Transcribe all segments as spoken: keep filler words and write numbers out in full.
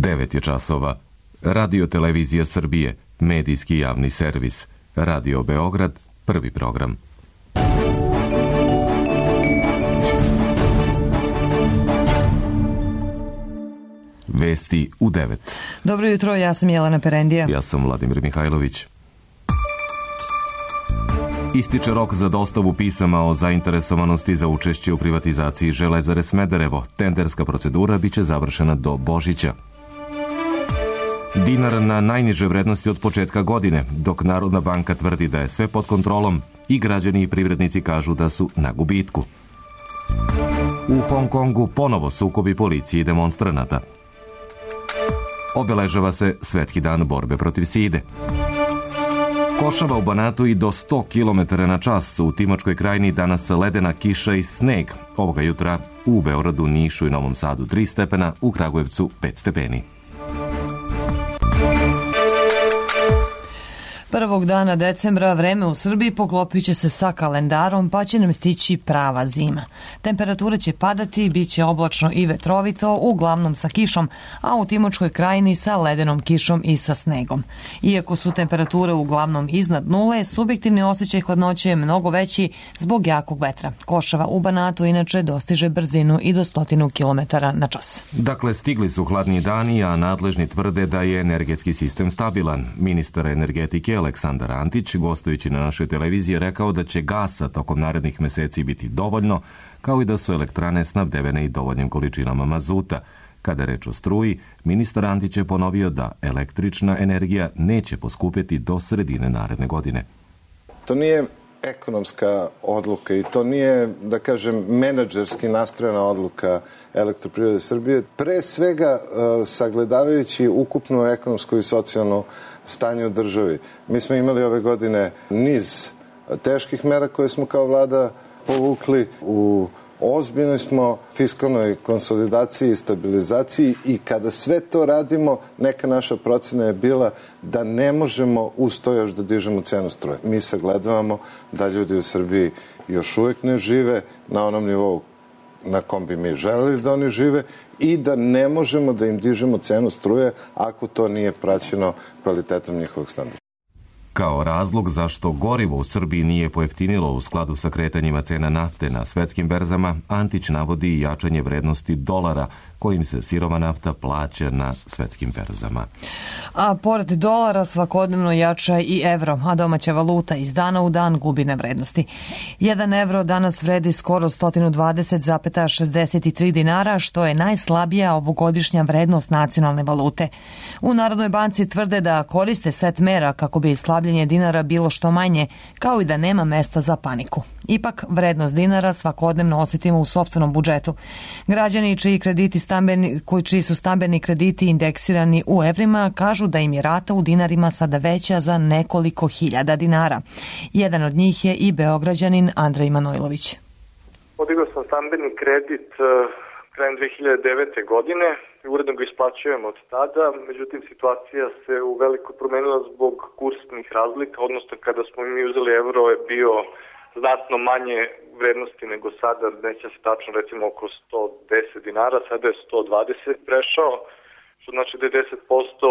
devet je časova. Radio Televizija Srbije, medijski javni servis. Radio Beograd, prvi program. Vesti u devet. Dobro jutro, ja sam Jelena Perendija. Ja sam Vladimir Mihajlović. Ističe rok za dostavu pisama o zainteresovanosti za učešće u privatizaciji Železare Smederevo. Tenderska procedura biće završena do Božića. Dinar na najniže vrednosti od početka godine, dok Narodna banka tvrdi da je sve pod kontrolom i građani i privrednici kažu da su na gubitku. U Hong Kongu ponovo sukobi policije i demonstranata. Obeležava se Svetski dan borbe protiv side. Košava u Banatu i do sto kilometara na čas. U Timočkoj krajini danas ledena kiša i sneg. Ovoga jutra u Beogradu, Nišu i Novom Sadu tri stepena, u Kragujevcu pet stepeni. Prvog dana decembra vreme u Srbiji poklopit će se sa kalendarom, pa će nam stići prava zima. Temperatura će padati, bit će oblačno i vetrovito, uglavnom sa kišom, a u Timočkoj krajini sa ledenom kišom i sa snegom. Iako su temperature uglavnom iznad nule, subjektivni osjećaj hladnoće je mnogo veći zbog jakog vetra. Košava u Banatu inače dostiže brzinu i do stotinu kilometara na čas. Dakle, stigli su hladni dani, a nadležni tvrde da je energetski sistem stabilan. Ministar energetike Aleksandar Antić, gostujući na našoj televiziji, rekao da će gasa tokom narednih meseci biti dovoljno, kao i da su elektrane snabdevene i dovoljnim količinama mazuta. Kada je reč o struji, ministar Antić je ponovio da električna energija neće poskupjeti do sredine naredne godine. To nije ekonomska odluka i to nije, da kažem, menadžerski nastrojena odluka Elektroprivrede Srbije. Pre svega, sagledavajući ukupnu ekonomsku i socijalnu stanje u državi. Mi smo imali ove godine niz teških mera koje smo kao vlada povukli. U ozbiljnoj smo fiskalnoj konsolidaciji i stabilizaciji i kada sve to radimo, neka naša procena je bila da ne možemo uz to još da dižemo cenu struje. Mi sagledavamo da ljudi u Srbiji još uvijek ne žive na onom nivou na kom bi mi želeli da oni žive i da ne možemo da im dižemo cenu struje ako to nije praćeno kvalitetom njihovog standarda. Kao razlog zašto gorivo u Srbiji nije pojeftinilo u skladu sa kretanjima cena nafte na svetskim berzama, Antić navodi i jačanje vrednosti dolara kojim se sirova nafta plaća na svetskim berzama. A pored dolara svakodnevno jača i evro, a domaća valuta iz dana u dan gubi na vrednosti. Jedan evro danas vredi skoro sto dvadeset zarez šezdeset tri dinara, što je najslabija ovogodišnja vrednost nacionalne valute. U Narodnoj banci tvrde da koriste set mera kako bi slabljenje dinara bilo što manje, kao i da nema mesta za paniku. Ipak, vrednost dinara svakodnevno osjetimo u sopstvenom budžetu. Građani čiji krediti stambeni, koji čiji su stambeni krediti indeksirani u evrima kažu da im je rata u dinarima sada veća za nekoliko hiljada dinara. Jedan od njih je i Beograđanin Andrej Manojlović. Podigao sam stambeni kredit krajem dve hiljade devete. godine i uredno ga isplaćujem od tada, međutim situacija se u veliko promenila zbog kursnih razlika, odnosno kada smo mi uzeli evro je bio znatno manje vrednosti nego sada, neće se tačno recimo oko sto deset dinara, sada je sto dvadeset prešao, što znači da je deset posto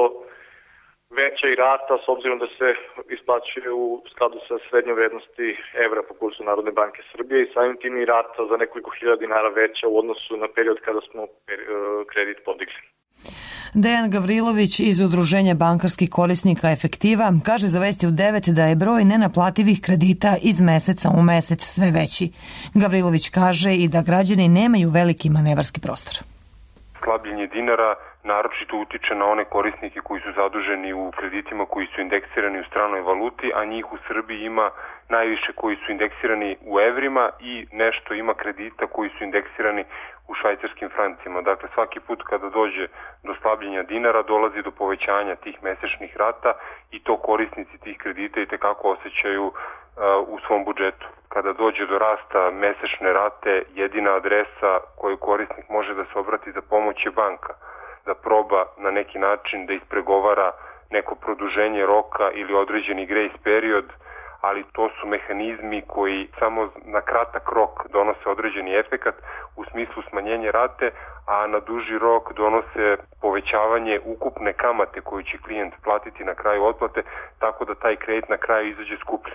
veća i rata s obzirom da se isplaćuje u skladu sa srednjom vrednosti evra po kursu Narodne banke Srbije i samim tim i rata za nekoliko hiljada dinara veća u odnosu na period kada smo kredit podigli. Dejan Gavrilović iz Udruženja bankarskih korisnika Efektiva kaže za Vesti u devet da je broj nenaplativih kredita iz meseca u mesec sve veći. Gavrilović kaže i da građani nemaju veliki manevarski prostor. Slabljenje dinara naročito utiče na one korisnike koji su zaduženi u kreditima koji su indeksirani u stranoj valuti, a njih u Srbiji ima najviše koji su indeksirani u evrima i nešto ima kredita koji su indeksirani u švajcarskim francima. Dakle, svaki put kada dođe do slabljenja dinara dolazi do povećanja tih mesečnih rata i to korisnici tih kredita i tekako osjećaju uh, u svom budžetu. Kada dođe do rasta mesečne rate, jedina adresa koju korisnik može da se obrati za pomoć je banka, da proba na neki način da ispregovara neko produženje roka ili određeni grace period, ali to su mehanizmi koji samo na kratak rok donose određeni efekat u smislu smanjenja rate, a na duži rok donose povećavanje ukupne kamate koju će klijent platiti na kraju otplate, tako da taj kredit na kraju izađe skuplji.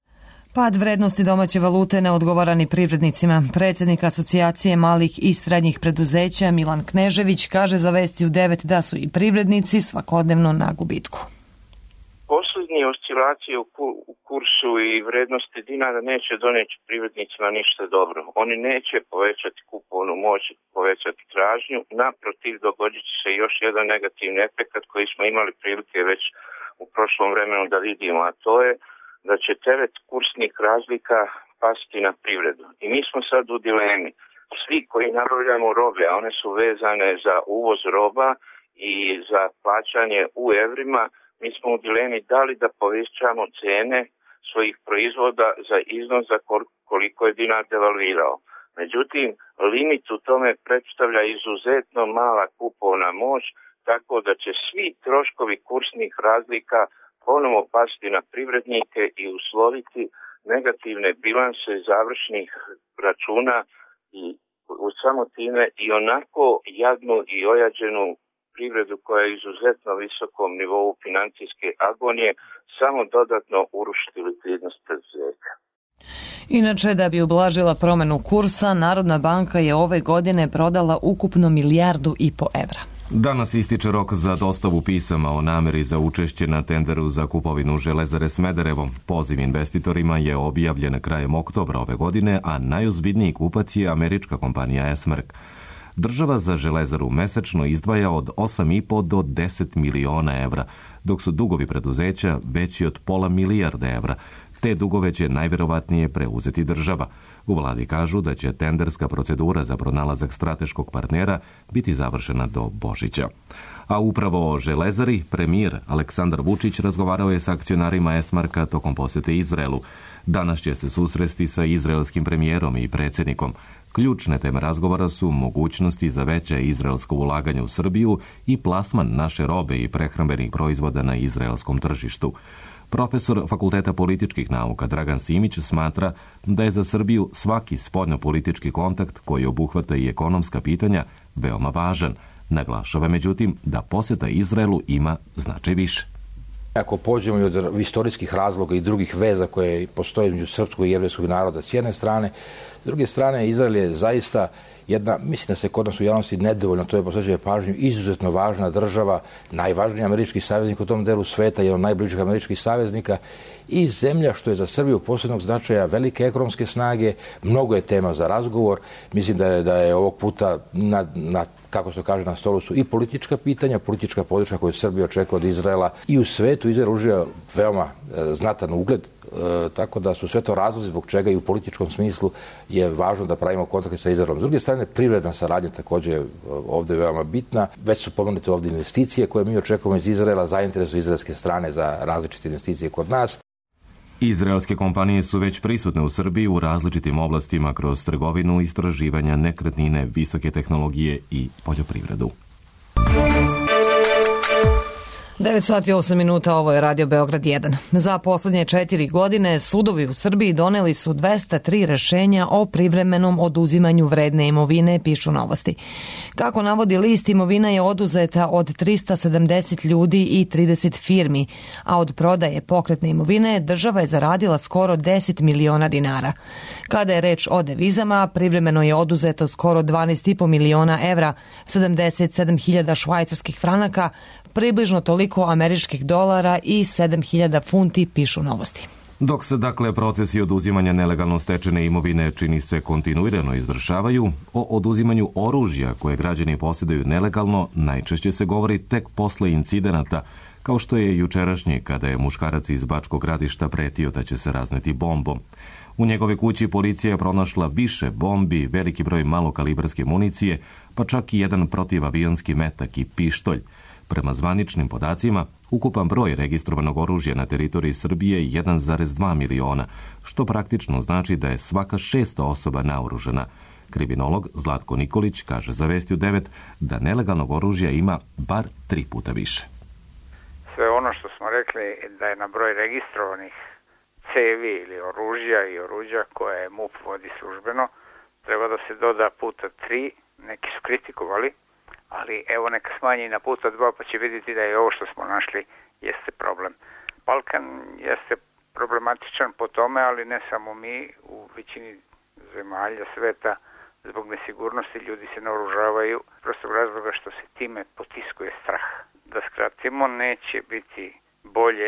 Pad vrednosti domaće valute ne odgovara ni privrednicima. Predsjednik Asocijacije malih i srednjih preduzeća Milan Knežević kaže za Vesti u devet da su i privrednici svakodnevno na gubitku. Posljednje oscilacije u kursu i vrednosti dinara neće doneti privrednicima ništa dobro. Oni neće povećati kupovnu moć, povećati tražnju. Naprotiv, dogodit će se još jedan negativni efekt koji smo imali prilike već u prošlom vremenu da vidimo, a to je da će teret kursnih razlika pasti na privredu. I mi smo sad u dilemi. Svi koji nabavljamo robe, a one su vezane za uvoz roba i za plaćanje u evrima, mi smo u dilemi da li da povećamo cene svojih proizvoda za iznos za koliko je dinar devalvirao. Međutim, limit u tome predstavlja izuzetno mala kupovna moć, tako da će svi troškovi kursnih razlika ponovo pasti na privrednike i usloviti negativne bilanse završnih računa i u samo time i onako jadnu i ojađenu privredu koja je izuzetno visokom nivou financijske agonije samo dodatno urušiti likvidnost preduzeća. Inače, da bi ublažila promjenu kursa, Narodna banka je ove godine prodala ukupno milijardu i po evra. Danas ističe rok za dostavu pisama o namjeri za učešće na tenderu za kupovinu Železare Smederevo. Poziv investitorima je objavljen krajem oktobra ove godine, a najozbiljniji kupac je američka kompanija Esmark. Država za Železaru mesečno izdvaja od osam i po do deset miliona evra, dok su dugovi preduzeća veći od pola milijarde evra. Te dugove će najvjerovatnije preuzeti država. U vladi kažu da će tenderska procedura za pronalazak strateškog partnera biti završena do Božića. A upravo o Železari premijer Aleksandar Vučić razgovarao je s akcionarima Esmarka tokom posjete Izraelu. Danas će se susresti sa izraelskim premijerom i predsjednikom. Ključne teme razgovora su mogućnosti za veće izraelsko ulaganje u Srbiju i plasman naše robe i prehrambenih proizvoda na izraelskom tržištu. Profesor Fakulteta političkih nauka Dragan Simić smatra da je za Srbiju svaki spoljnopolitički kontakt koji obuhvata i ekonomska pitanja veoma važan. Naglašava međutim da posjeta Izraelu ima značaj više. Ako pođemo i od historijskih razloga i drugih veza koje postoje među srpskog i jevrejskog naroda s jedne strane, s druge strane Izrael je zaista jedna, mislim da se kod nas u javnosti nedovoljno, to je posvećuje pažnju, izuzetno važna država, najvažniji američki saveznik u tom delu sveta, jedan od najbližih američkih saveznika i zemlja što je za Srbiju posebnog značaja, velike ekonomske snage, mnogo je tema za razgovor. Mislim da je, da je ovog puta na, na kako se kaže, na stolu su i politička pitanja, politička podrška koju Srbija očekuje od Izraela i u svetu. Izrael uživa veoma e, znatan ugled, e, tako da su sve to razlozi zbog čega i u političkom smislu je važno da pravimo kontakte sa Izraelom. S druge strane, privredna saradnja također je ovdje veoma bitna. Već su pomenute ovdje investicije koje mi očekujemo iz Izraela, zainteresu izraelske strane za različite investicije kod nas. Izraelske kompanije su već prisutne u Srbiji u različitim oblastima kroz trgovinu, istraživanja, nekretnine, visoke tehnologije i poljoprivredu. devet sati i osam minuta, ovo je Radio Beograd jedan. Za posljednje četiri godine sudovi u Srbiji doneli su dvesta tri rešenja o privremenom oduzimanju vredne imovine, pišu Novosti. Kako navodi list, imovina je oduzeta od trista sedamdeset ljudi i trideset firmi, a od prodaje pokretne imovine država je zaradila skoro deset miliona dinara. Kada je reč o devizama, privremeno je oduzeto skoro dvanaest i po miliona evra, sedamdeset sedam hiljada švajcarskih franaka, približno toliko američkih dolara i sedam hiljada funti, pišu Novosti. Dok se dakle procesi oduzimanja nelegalno stečene imovine čini se kontinuirano izvršavaju, o oduzimanju oružja koje građani posjeduju nelegalno najčešće se govori tek posle incidenata, kao što je jučerašnji kada je muškarac iz Bačkog Gradišta pretio da će se razneti bombom. U njegove kući policija je pronašla više bombi, veliki broj malokalibarske municije, pa čak i jedan protivavionski metak i pištolj. Prema zvaničnim podacima, ukupan broj registrovanog oružja na teritoriji Srbije je jedan zarez dva miliona, što praktično znači da je svaka šesta osoba naoružana. Kriminolog Zlatko Nikolić kaže za Vesti u devet da nelegalnog oružja ima bar tri puta više. Sve ono što smo rekli da je na broj registrovanih cevi ili oružja i oruđa koje M U P vodi službeno, treba da se doda puta tri, neki su kritikovali, ali evo neka smanji na puta dva pa će vidjeti da je ovo što smo našli jeste problem. Balkan jeste problematičan po tome, ali ne samo mi, u većini zemalja sveta zbog nesigurnosti ljudi se naoružavaju prostog razloga što se time potiskuje strah. Da skratimo, neće biti bolje,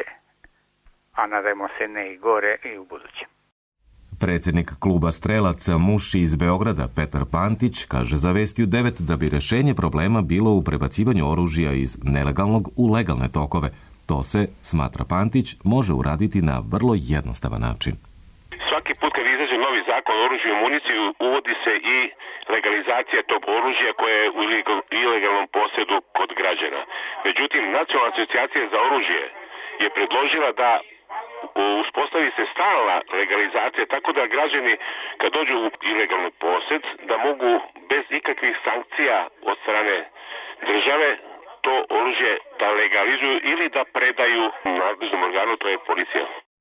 a nadajmo se ne i gore i u budućem. Predsjednik kluba strelaca Muši iz Beograda Petar Pantić kaže za Vesti u devet da bi rešenje problema bilo u prebacivanju oružja iz nelegalnog u legalne tokove. To se, smatra Pantić, može uraditi na vrlo jednostavan način. Svaki put kad izađe novi zakon o oružju i municiji, uvodi se i legalizacija tog oružja koje je u ilegalnom posjedu kod građana. Međutim, Nacionalna asocijacija za oružje je predložila da uspostavi se stalna legalizacija, tako da građani kad dođu u ilegalni posjed da mogu bez ikakvih sankcija od strane države to oružje da legalizuju ili da predaju nadležnom organu, to je policija.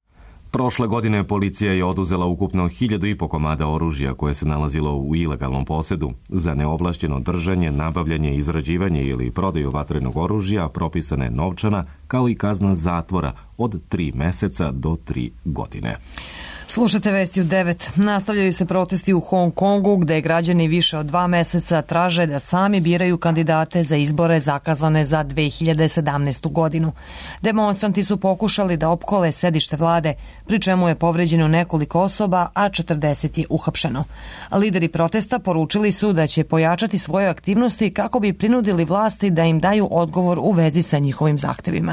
Prošle godine policija je oduzela ukupno hiljadu i po komada oružja koje se nalazilo u ilegalnom posedu. Za neovlašćeno držanje, nabavljanje, izrađivanje ili prodaju vatrenog oružja propisana je novčana kao i kazna zatvora od tri meseca do tri godine. Slušate Vesti u devet. Nastavljaju se protesti u Hong Kongu gde građani više od dva meseca traže da sami biraju kandidate za izbore zakazane za dve hiljade sedamnaestu godinu. Demonstranti su pokušali da opkole sedište vlade, pri čemu je povređeno nekoliko osoba, a četrdeset je uhapšeno. Lideri protesta poručili su da će pojačati svoje aktivnosti kako bi prinudili vlasti da im daju odgovor u vezi sa njihovim zahtevima.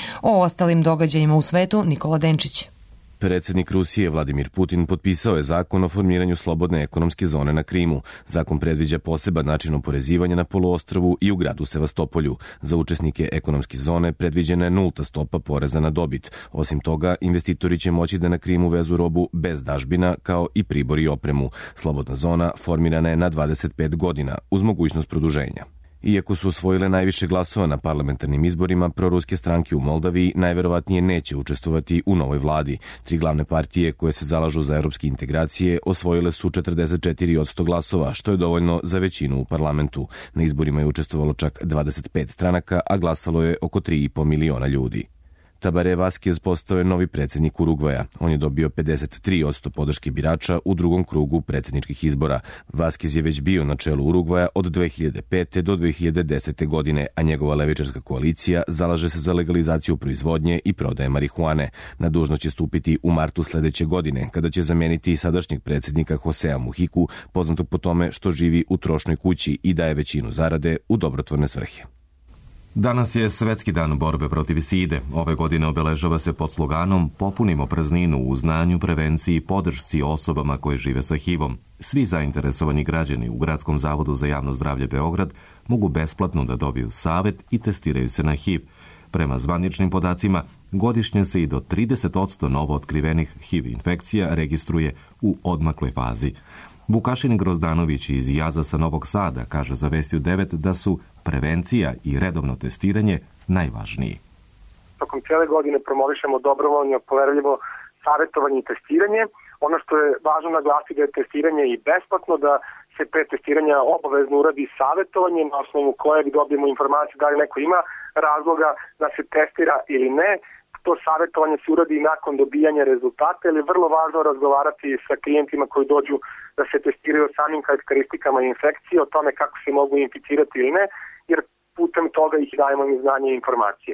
O ostalim događajima u svetu Nikola Denčić. Predsjednik Rusije Vladimir Putin potpisao je zakon o formiranju slobodne ekonomske zone na Krimu. Zakon predviđa poseban način oporezivanja na poluostrvu i u gradu Sevastopolju. Za učesnike ekonomske zone predviđena je nulta stopa poreza na dobit. Osim toga, investitori će moći da na Krimu vezu robu bez dažbina, kao i pribor i opremu. Slobodna zona formirana je na dvadeset pet godina, uz mogućnost produženja. Iako su osvojile najviše glasova na parlamentarnim izborima, proruske stranke u Moldaviji najverovatnije neće učestvovati u novoj vladi. Tri glavne partije koje se zalažu za evropske integracije osvojile su četrdeset četiri posto glasova, što je dovoljno za većinu u parlamentu. Na izborima je učestvovalo čak dvadeset pet stranaka, a glasalo je oko tri i po miliona ljudi. Tabaré Vázquez postao je novi predsjednik Urugvaja. On je dobio pedeset tri posto podrške birača u drugom krugu predsjedničkih izbora. Vázquez je već bio na čelu Urugvaja od dve hiljade pete do dve hiljade desete godine, a njegova levičarska koalicija zalaže se za legalizaciju proizvodnje i prodaje marihuane. Na dužnost će stupiti u martu sledeće godine, kada će zameniti sadašnjeg predsjednika Josea Mujiku, poznatog po tome što živi u trošnoj kući i daje većinu zarade u dobrotvorne svrhe. Danas je Svetski dan borbe protiv side. Ove godine obeležava se pod sloganom Popunimo prazninu u znanju, prevenciji i podršci osobama koje žive sa H I V-om. Svi zainteresovani građani u Gradskom zavodu za javno zdravlje Beograd mogu besplatno da dobiju savet i testiraju se na H I V. Prema zvaničnim podacima, godišnje se i do trideset posto novo otkrivenih H I V infekcija registruje u odmakloj fazi. Vukašin Grozdanović iz Jaza sa Novog Sada kaže za Vesti u devet da su prevencija i redovno testiranje najvažniji. Tokom cijele godine promovišemo dobrovoljno, poverljivo savjetovanje i testiranje. Ono što je važno naglasiti da je testiranje i besplatno, da se pre testiranja obavezno uradi savjetovanje na osnovu kojeg dobijemo informaciju da li neko ima razloga da se testira ili ne. To savjetovanje se uradi i nakon dobijanja rezultata, jer je vrlo važno razgovarati sa klijentima koji dođu da se testiraju o samim karakteristikama infekcije, o tome kako se mogu inficirati ili ne, jer putem toga ih dajemo im znanje i informacije.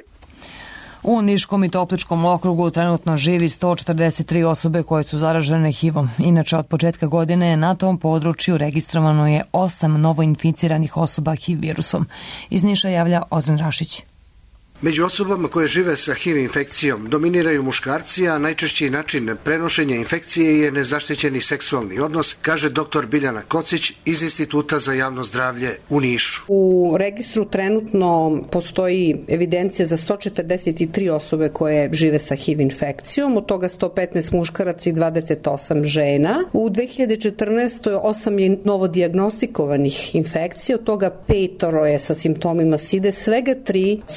U Niškom i Topličkom okrugu trenutno živi sto četrdeset tri osobe koje su zaražene H I V-om. Inače, od početka godine na tom području registrovano je osam novoinficiranih osoba H I V virusom. Iz Niša javlja Ozren Rašić. Među osobama koje žive sa H I V infekcijom dominiraju muškarci, a najčešći način prenošenja infekcije je nezaštićeni seksualni odnos, kaže doktor Biljana Kocić iz Instituta za javno zdravlje u Nišu. U registru trenutno postoji evidencija za sto četrdeset tri osobe koje žive sa H I V infekcijom, od toga sto petnaest muškaraca i dvadeset osam žena. U dve hiljade četrnaestoj osam je novodijagnostikovanih infekcija, od toga petoro je sa simptomima side, svega tri su H I V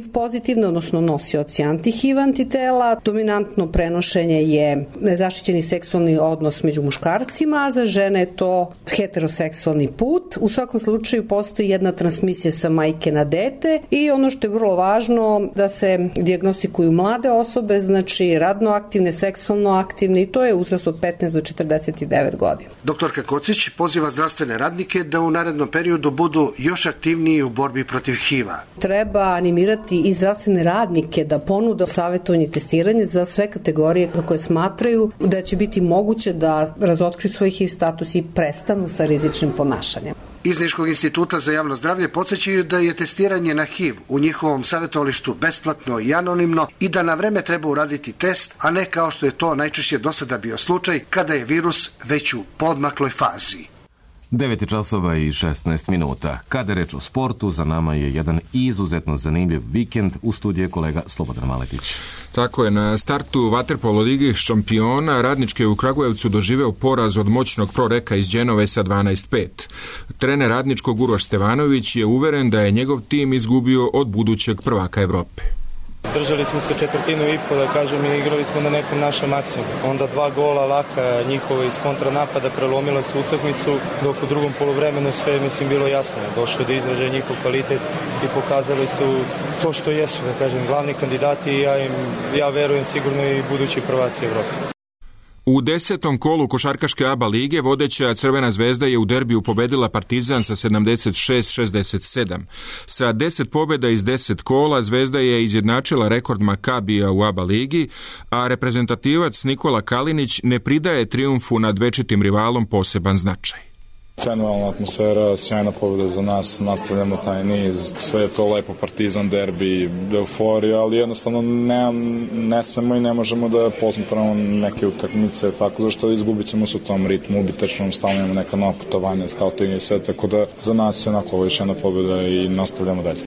pozitivne, odnosno nosioci anti-H I V antitela. Dominantno prenošenje je nezaštićeni seksualni odnos među muškarcima, a za žene je to heteroseksualni put. U svakom slučaju postoji jedna transmisija sa majke na dete i ono što je vrlo važno da se dijagnostikuju mlade osobe, znači radno aktivne, seksualno aktivne, i to je uzrast od petnaest do četrdeset devet godina. Doktorka Kocić poziva zdravstvene radnike da u narednom periodu budu još aktivniji u borbi protiv H I V-a. Treba animirati i zdravstvene radnike da ponude savjetovanje i testiranje za sve kategorije za koje smatraju da će biti moguće da razotkriju svoj H I V status i prestanu sa rizičnim ponašanjem. Iz Niškog instituta za javno zdravlje podsjećaju da je testiranje na H I V u njihovom savjetovalištu besplatno i anonimno i da na vreme treba uraditi test, a ne kao što je to najčešće do sada bio slučaj kada je virus već u podmakloj fazi. devet časova i šesnaest minuta. Kada je reč o sportu, za nama je jedan izuzetno zanimljiv vikend. U studiju je kolega Slobodan Maletić. Tako je, na startu vaterpolo ligi šampiona Radnički je u Kragujevcu doživeo poraz od moćnog Proreka iz Đenove sa dvanaest pet. Trener Radničkog Uroš Stevanović je uveren da je njegov tim izgubio od budućeg prvaka Evrope. Držali smo se četvrtinu i po, da kažem, i igrali smo na nekom našem maksimumu. Onda dva gola laka njihova iz kontranapada prelomila su utakmicu, dok u drugom poluvremenu sve, mislim, bilo jasno. Došlo do izražaja njihov kvalitet i pokazali su to što jesu, da kažem, glavni kandidati i ja, im, ja verujem sigurno i budući prvaci Evrope. U desetom kolu košarkaške A B A lige vodeća Crvena zvezda je u derbiju pobedila Partizan sa sedamdeset šest šezdeset sedam. Sa deset pobjeda iz deset kola Zvezda je izjednačila rekord Makabija u A B A ligi, a reprezentativac Nikola Kalinić ne pridaje trijumfu nad večitim rivalom poseban značaj. Fenomenalna atmosfera, sjajna pobjeda za nas, nastavljamo taj niz, sve je to lepo, Partizan, derbi, euforija, ali jednostavno ne, ne smemo i ne možemo da posmatramo neke utakmice, tako zašto izgubit ćemo se u tom ritmu, ubitečnom, stavljamo neka nova putovanja, skautinga i sve, tako da za nas je onako još jedna pobjeda i nastavljamo dalje.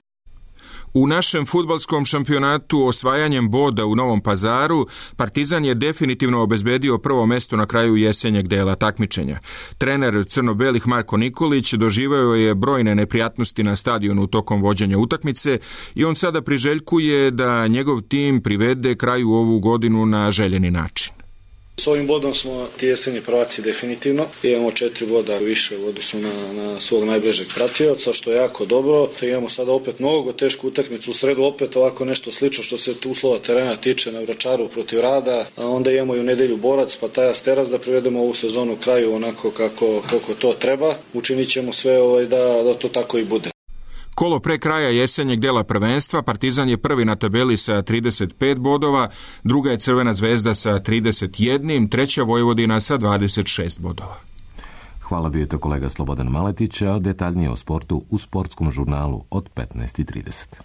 U našem fudbalskom šampionatu osvajanjem boda u Novom Pazaru Partizan je definitivno obezbedio prvo mesto na kraju jesenjeg dela takmičenja. Trener crno-belih Marko Nikolić doživeo je brojne neprijatnosti na stadionu tokom vođenja utakmice i on sada priželjkuje da njegov tim privede kraju ovu godinu na željeni način. S ovim bodom smo ti jesenji prvaci definitivno. Imamo četiri boda više u odnosu na, na svog najbližeg pratioca, što je jako dobro. Imamo sada opet mnogo tešku utakmicu u sredu, opet ovako nešto slično što se uslova terena tiče na Vračaru protiv Rada. A onda imamo i u nedelju Borac, pa taj Asteras, da privedemo ovu sezonu kraju onako kako, kako to treba. Učinit ćemo sve ovaj, da, da to tako i bude. Kolo pre kraja jesenjeg dela prvenstva Partizan je prvi na tabeli sa trideset pet bodova, druga je Crvena zvezda sa trideset jedan, treća Vojvodina sa dvadeset šest bodova. Hvala, bio je to kolega Slobodan Maletić, a detaljnije o sportu u sportskom žurnalu od petnaest i trideset.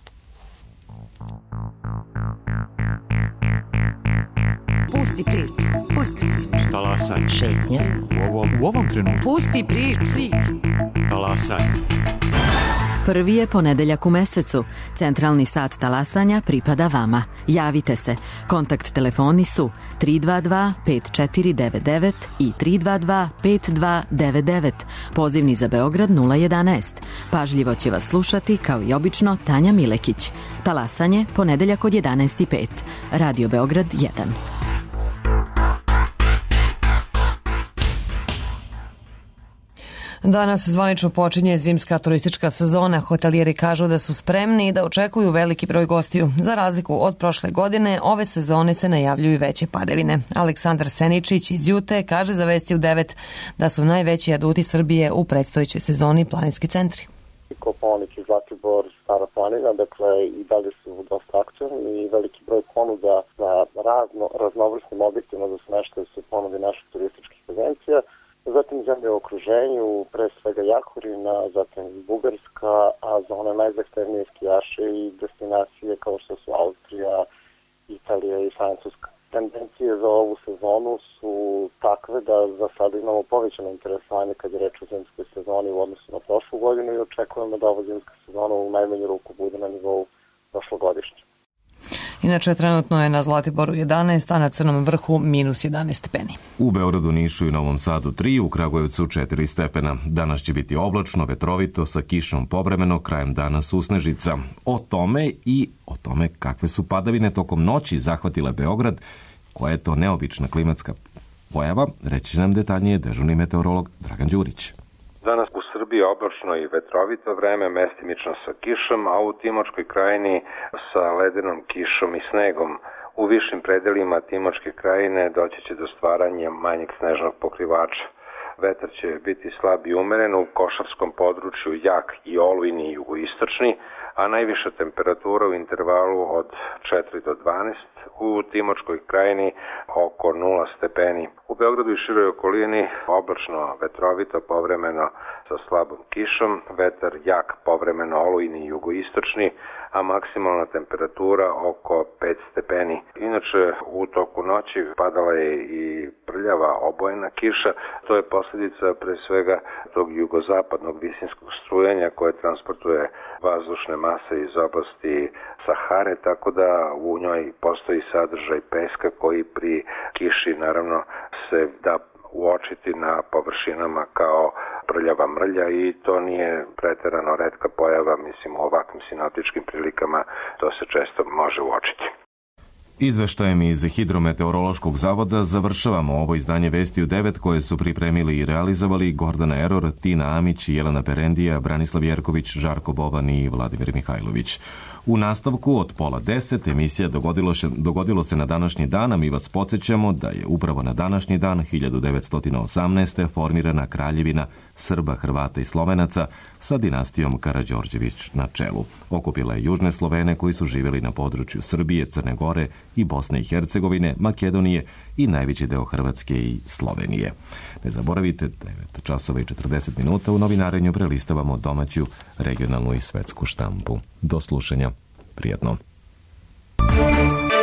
Pusti priču, pusti priču. Talasaj. Šetnja. U ovom, u ovom trenutku. Pusti priču. priču. Talasaj. Prvi je ponedeljak u mesecu. Centralni sat talasanja pripada vama. Javite se. Kontakt telefoni su tri dva dva pet četiri devet devet i tri dva dva pet dva devet devet. Pozivni za Beograd nula jedanaest. Pažljivo će vas slušati, kao i obično, Tanja Milekić. Talasanje, ponedeljak od jedanaest i pet. Radio Beograd jedan. Danas zvanično počinje zimska turistička sezona. Hotelijeri kažu da su spremni i da očekuju veliki broj gostiju. Za razliku od prošle godine, ove sezone se najavljuju veće padavine. Aleksandar Seničić iz Jute kaže za Vesti u devet da su najveći aduti Srbije u predstojećoj sezoni planinski centri. Kopaonik i Zlatibor, Stara planina, dakle i dalje su dosta aktualni i veliki broj ponuda na razno, raznovrsnim objektima za smeštaj su ponudi naših turističkih agencija. Zatim zemlje u okruženju, pre svega Jahorina, zatim Bugarska, a za one najzahtevnije skijaše i destinacije kao što su Austrija, Italija i Francuska. Tendencije za ovu sezonu su takve da za sada imamo povećano interesovanje kad je reč o zimskoj sezoni u odnosu na prošlu godinu i očekujemo da ova zimska sezona u najmanju ruku bude na nivou prošlogodišnje. Inače, trenutno je na Zlatiboru jedanaest, a na Crnom vrhu minus jedanaest stepeni. U Beogradu, Nišu i Novom Sadu tri, u Kragujevcu četiri stepena. Danas će biti oblačno, vetrovito, sa kišom povremeno, krajem dana susnežica. O tome i o tome kakve su padavine tokom noći zahvatile Beograd, koja je to neobična klimatska pojava, reći će nam detaljnije dežurni meteorolog Dragan Đurić. Danas u Srbiji oblačno i vetrovito vreme, mestimično sa kišom, a u Timočkoj krajini sa ledenom kišom i snegom. U višim predelima Timočke krajine doći će do stvaranja manjeg snežnog pokrivača. Vetar će biti slab i umeren, u Košarskom području jak i olujni i jugoistočni, a najviša temperatura u intervalu od četiri do dvanaest, u Timočkoj krajini oko nula stepeni. U Beogradu i široj okolini oblačno, vetrovito, povremeno sa slabom kišom, vetar jak, povremeno olujni i jugoistočni, a maksimalna temperatura oko pet stepeni. Inače, u toku noći padala je i prljava obojena kiša. To je posljedica pre svega tog jugozapadnog visinskog strujanja koje transportuje vazdušne mase iz oblasti Sahare, tako da u njoj postoji sadržaj peska koji pri kiši naravno se da uočiti na površinama kao prljava mrlja i to nije preterano retka pojava, mislim u ovakvim sinoptičkim prilikama to se često može uočiti. Izveštajem iz Hidrometeorološkog zavoda završavamo ovo izdanje Vesti u devet koje su pripremili i realizovali Gordana Eror, Tina Amić, Jelena Perendija, Branislav Jerković, Žarko Boban i Vladimir Mihajlović. U nastavku od pola deset emisija dogodilo, še, dogodilo se na današnji dan, a mi vas podsjećamo da je upravo na današnji dan hiljadu devetsto osamnaeste. formirana Kraljevina Srba, Hrvata i Slovenaca sa dinastijom Karađorđević na čelu. Okupila je južne Slovene koji su živjeli na području Srbije, Crne Gore i Bosne i Hercegovine, Makedonije i najveći deo Hrvatske i Slovenije. Ne zaboravite, devet časova i četrdeset minuta u novinarenju prelistavamo domaću, regionalnu i svetsku štampu. Do slušanja. Prijetno.